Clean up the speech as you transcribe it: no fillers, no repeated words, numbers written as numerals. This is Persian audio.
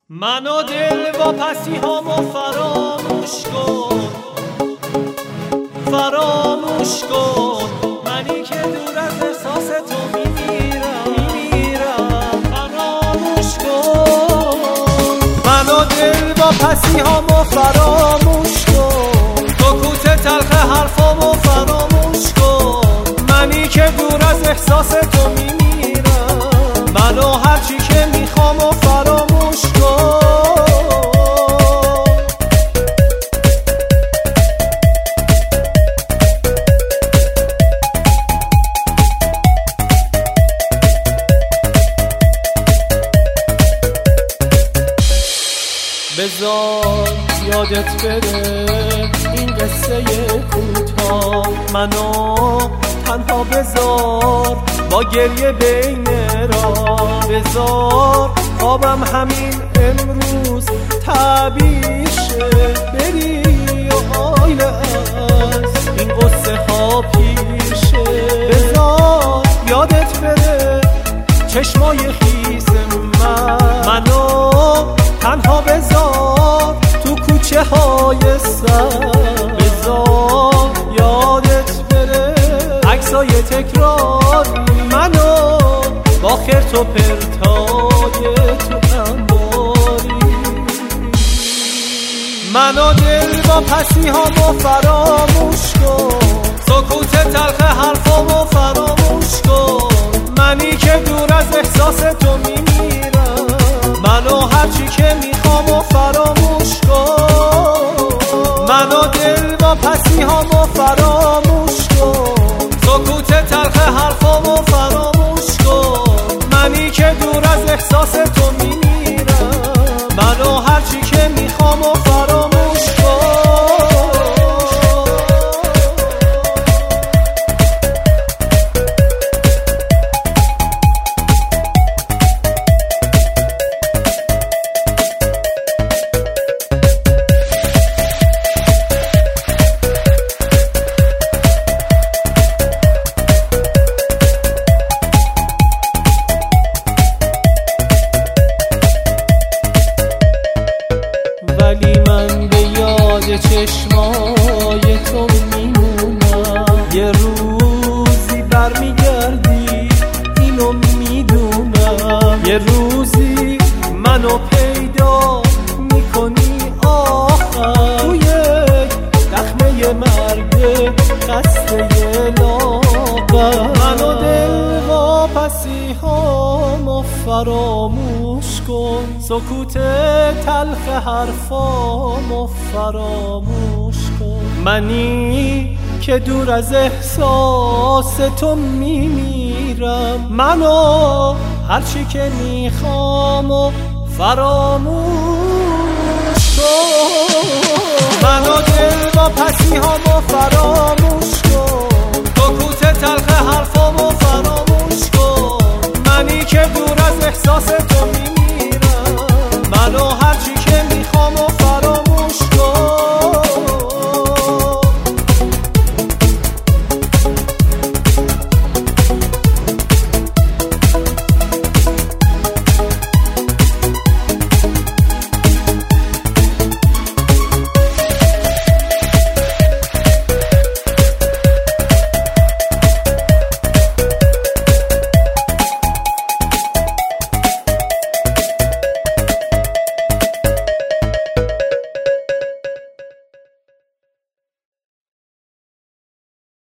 من و دل واپسی هامو فراموش کن، فراموش کن. منی که دور از احساس تو میمیرم فراموش کن. من و دل واپسی هامو فراموش کن، سکوت تلخ حرفامو فراموش کن. منی که دور از احساس تو میمیرم، منو هرچی که میخوامو فراموش کن. بذار یادت بره این قصه کوتاه، منو تنها بذار با گریه بین راه. بذار خوابم همین امروز تعبیر شه، بری و آیله از این قصه ها پیشه. بذار یادت بره چشمای خیس منو تنها بذار تو کوچه های سر. بذار یادت بره عکسای تکراری منو با خرت و پرتای تو انباری. منو دل با پسی هامو فراموش کن، سکوت تلخ حرفامو فراموش کن. منی که دور از احساس تو میمیرم، منو هرچی که میخوامو فراموش کن. منو دل با پسی هامو فراموش کن، سکوت تلخ حرفامو فراموش کن. منی که دور از احساس تو میمیرم، منو هرچی که میخوامو فراموش کن. ولی من به یاد چشمای تو میمونم، یه روزی برمیگردی اینو میدونم. یه روزی منو پیدا میکنی آخر، توی دخمه مرگ خسته لاغر. منو دل واپسی هامو فراموش کن، سکوت تلخ حرفامو فراموش کن. منی که دور از احساس تو میمیرم، منو هرچی که میخوامو فراموش کن. منو دل با پسی هامو فراموش کن، سکوت تلخ حرفامو فراموش کن. منی که دور از احساس